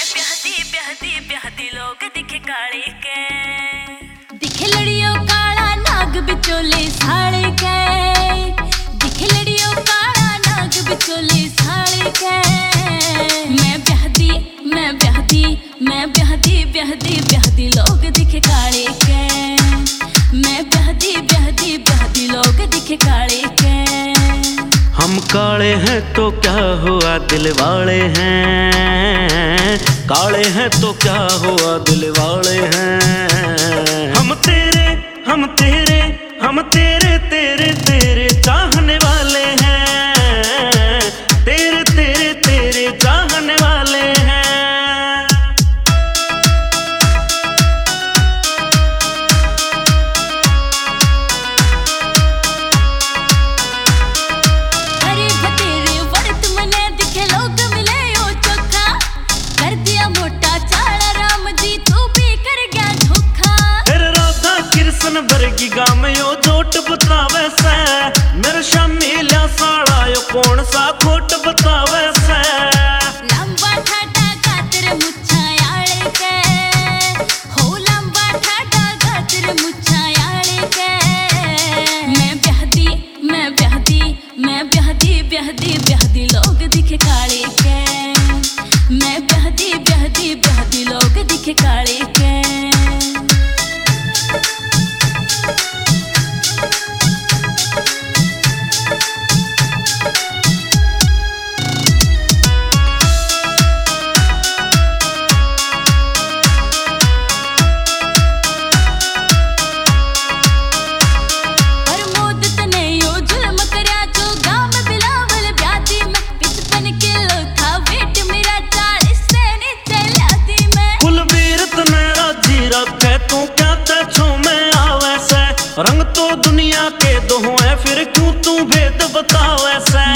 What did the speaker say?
ब्याहदी ब्याहदी ब्याहदी लोग दिखे काले के, दिखे लड़ियों काला नाग बिचोले साले के, दिखे लड़ियों काला नाग बिचोले साले के। मैं ब्याहदी मैं ब्याहदी मैं ब्याहदी ब्याहदी ब्याहदी लोग दिखे काले के, मैं ब्याहदी ब्याहदी ब्याहदी लोग दिखे काले के। हम काले हैं तो क्या हुआ दिल वाले हैं, काले हैं तो क्या हुआ दिल वाले हैं। हम तेरे हम तेरे हम तेरे तेरे तेरे चाहने वाले हैं, तेरे तेरे तेरे चाहने वाले हैं। वर्गी गाम यो झोट बतावे से, मेरे शामी लिया साड़ा यो कौन सा खोट बतावे से। लंबा ठाटा गातर मुच्छा याले के, हो लंबा ठाटा गातर मुच्छा याले के। मैं ब्याहदी मैं ब्याहदी मैं ब्याहदी ब्याहदी ब्याहदी लोग दिखे काले के, मैं ब्याहदी ब्याहदी ब्याहदी लोग दिखे काले के। रंग तो दुनिया के दो हैं, फिर क्यों तू भेद बतावे से।